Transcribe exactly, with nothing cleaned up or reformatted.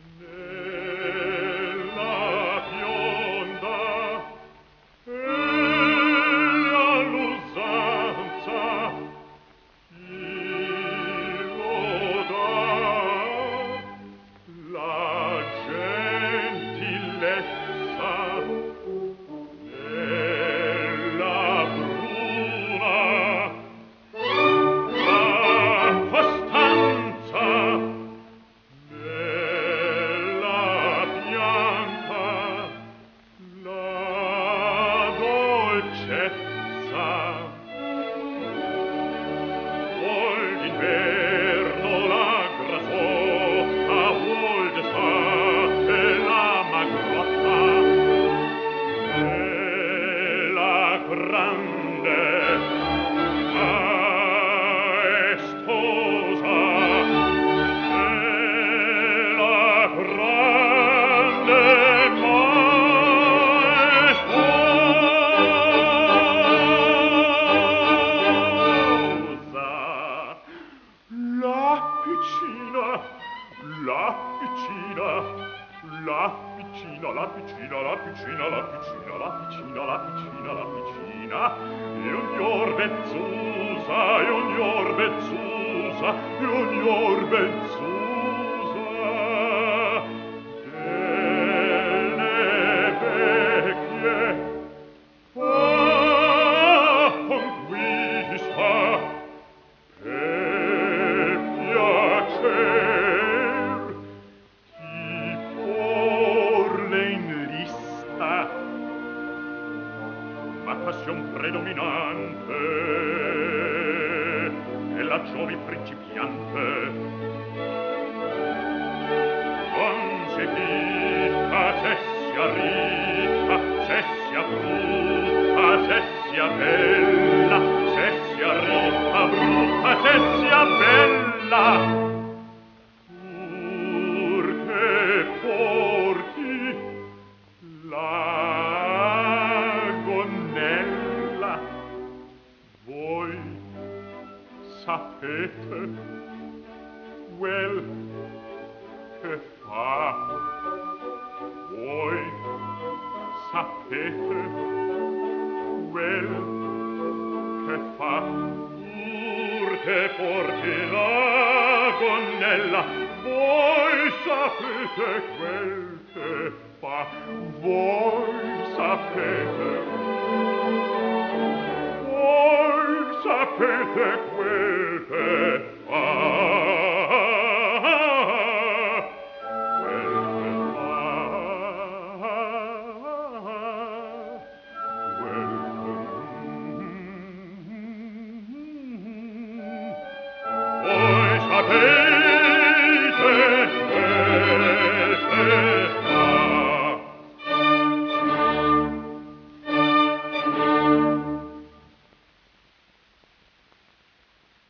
nella bionda e all'usanza io dà la gentilezza nella bruna la costanza nella bianca la dolcezza vuol d'inverno la grasotta vuol d'estate la magrotta e la grande maestosa e la grande maestosa la piccina la piccina la piccina la piccina la piccina la piccina la piccina la piccina la piccina e ognor bezzusa e ognor bezzusa e ognor bezzusa delle vecchie fa conquista per piacer chi porle in lista ma passion predominante è la giovi principiante non si dica se sia ricca se sia brutta se sia bella se sia ricca brutta se sia bella pur che porti la gonnella voi sapete quel che fa voi sapete quel che fa pur che porti la gonnella voi sapete quel che fa voi sapete voi sapete quel che